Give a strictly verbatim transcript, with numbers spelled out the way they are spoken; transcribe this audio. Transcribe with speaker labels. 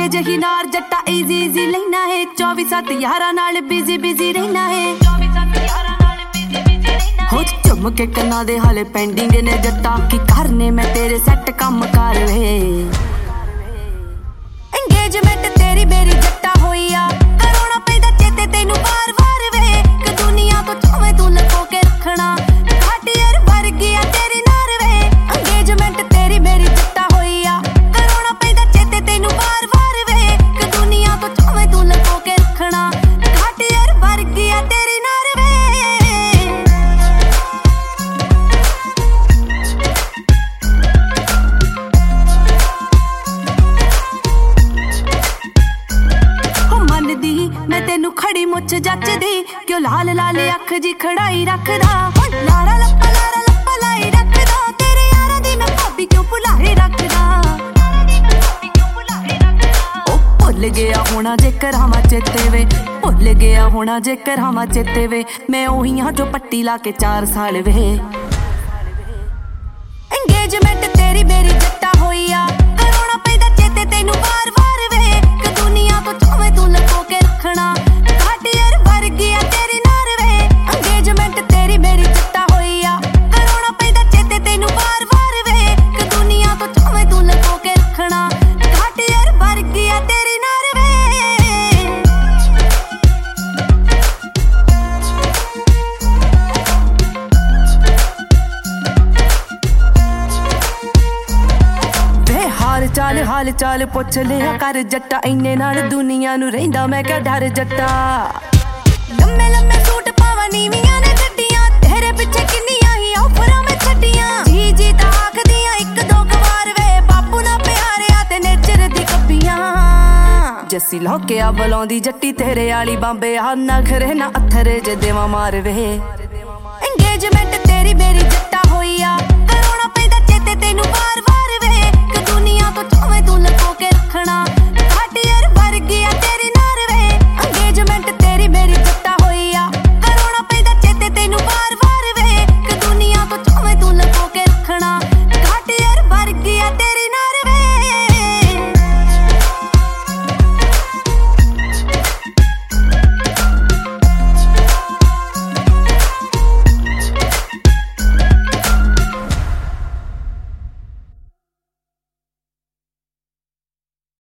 Speaker 1: जही नार जट्टा इजी इजी लेना है चौबीस सात यारा नाल बिजी बिजी रहना है हो चुम के कन्ना दे हाले पेंडिंग ने जट्टा की करने मैं तेरे सेट कम कर वे एंगेजमेंट तेरी मेरी जट्टा होइया करोना पैदा चेते तेनू बार बार वे कि दुनिया तो चाहे तू लको के रखना घाटियर वर्गी आ तेरी नार वे एंगेजमेंट तेरी मेरी जट्टा होइया करोना पैदा चेते तेनू बार बार वे कि दुनिया तो चाहे तू लको के रखना घाटियर वर्गी आ तेरी नार वे मैं तेनू खड़ी मुछ जचदी क्यों लाल लाल अख जी खड़ाई रखदा लारा लप्पा लारा लप्पा लाई रखदा तेरे यारां दी मैं भाभी क्यों भुलाई रखदा ओ भुल गया होना जेकर हमा चेते वे भुल गया होना जेकर हमा चेते वे मैं ओही हां जो पट्टी ला के चार साल वे एंगेजमेंट तेरी मेरी जट्टा होइया करोना पैदा चेते तेनू बार बार वे कि दुनिया तो चाहे तू लको के रखना घाटियर वर्गी आ तेरी नार वे एंगेजमेंट तेरी मेरी जट्टा होइया करोना पैदा चेते तेनू बार बार वे कि दुनिया तो चाहे तू लको के रखना घाटियर वर्गी आ तेरी नार वे वे हाल चाल हाल चाल पुछ लिया कर जट्टा इन्ने नाल दुनिया नू रहिंदा मैं क्या डर जट्टा लम्मे लम्मे सूट पावा नीवियां ने गड्डियां तेरे पिछे किन्नियां ही ऑफरां में छड्डियां जी जी ता आखदियां एक दो कवार वे बापू ना प्यारिया ते नेचर दी कब्बियां जस्सी लौके आ बलौंदी जट्टी तेरे आली बांबे आ नखरे ना अथरे जे देवा मार वे एंगेजमेंट तेरी मेरी